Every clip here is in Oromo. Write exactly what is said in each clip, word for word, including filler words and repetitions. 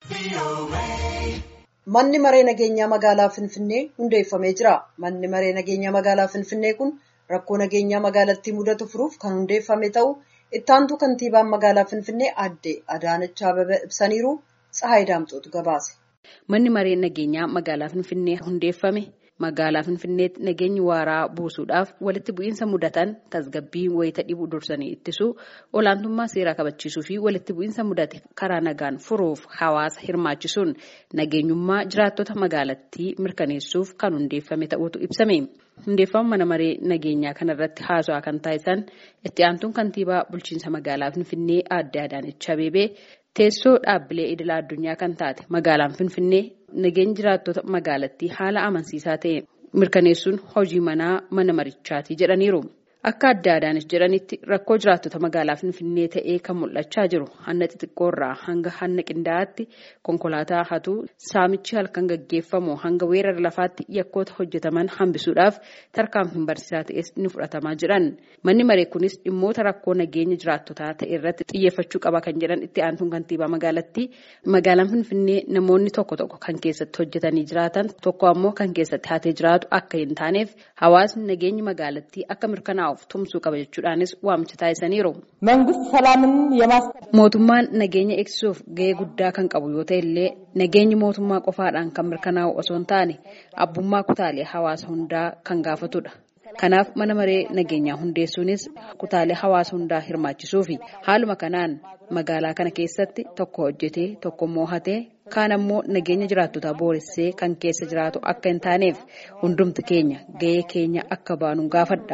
Manni maree nageenyaa magaalaa Finfinnee hundeeffamee jira. Manni maree nageenyaa magaalaa Finfinnee kun rakkoo nageenyaa magaalattii mudatu furuuf kan hundeeffame ta'uu itti aantuu kantiibaan magaalaa Finfinnee aadde Adaanech Abeebee ibsaniiru. Tsahaay Daamxootu gabaase. Manni maree nageenyaa magaalaa Finfinnee hundeeffame magaalaa Finfinneetti nageenyi waaraa buusuudhaaf walitti bu'iinsa mudatan tasgabbii wayita dhibu dursanii ittisuu olaantummaa seeraa kabachiisuu fi walitti bu'iinsa mudate karaa nagaan furuuf hawaasa hirmaachisuun nageenyummaa jiraattota magaalattii mirkaneessuuf kan hundeeffame ta'uutu ibsame. Hundeeffama mana maree nageenyaa kanarratti haasawaa kan taasisan itti aantuun kantiibaa bulchiinsa magaalaa Finfinnee aadde Adaanech Abeebee teessoo dhaabbilee idilaa addunyaa kan taate magaalaan Finfinnee nageenya jiraattota magaalattii haala amansiisaa ta'e mirkaneessuun hojii manaa mana marichaati jedhaniiru. Akka aadde Adaanech jedhanitti rakkoo jiraattota magaalaa Finfinnee ta'ee kan mul'achaa jiru hanna xixiqqoorraa hanga hanna qindaa'aatti konkolaataa hatuu saamichi halkan gaggeeffamu hanga weerara lafaatti yakkoota hojjetaman hambisuudhaaf tarkaanfiin barsiisaa ta'es ni fudhatamaa jiran. Manni maree kunis dhimmoota rakkoo nageenya jiraattotaa ta'e irratti xiyyeeffachuu qaba kan jedhan itti aantuun kantiibaa magaalattii magaalaan Finfinnee namoonni tokko tokko kan keessatti hojjetanii jiraatan tokko ammoo kan keessatti hatee jiraatu akka hin taaneef hawaasni nageenyi magaalattii akka mirkanaa'u tumsuu qaba jechuudhaanis waamicha taasisaniiru. Mootummaan nageenya eegsisuuf gahee guddaa kan qabu yoo ta'e illee nageenyi mootummaa qofaadhaan kan mirkanaa'u osoo hin taane abbummaa kutaalee hawaasa hundaa kan gaafatudha. Kanaaf mana maree nageenyaa hundeessuunis kutaalee hawaasa hundaa hirmaachisuu fi haaluma kanaan magaalaa kana keessatti tokko hojjetee tokko moohatee kaan ammoo nageenya jiraattotaa booressee kan keessa jiraatu akka hin taaneef hundumti keenya gahee keenya akka baanu gaafadha.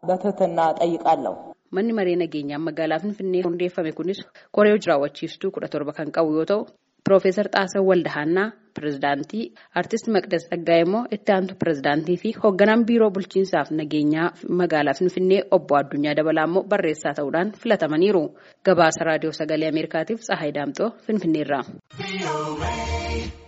Manni maree nageenyaa magaalaa Finfinnee hundeeffame kunis koree hojii raawwachiiftuu kudha torba kan qabu yoo ta'u Piroofeesar Xaasaw Waldahaannaa pirezidaantii, Artist Maqdas Tsaggaayee immoo itti aantu pirezidaantii fi hoogganaan biiroo bulchiinsaaf nageenyaa magaalaa Finfinnee obbo Addunyaa Dabalaa immoo barreessaa ta'uudhaan filatamaniiru. Gabaasa raadiyoo sagalee Ameerikaatiif Tsahaay Daamxoo Finfinneerraa.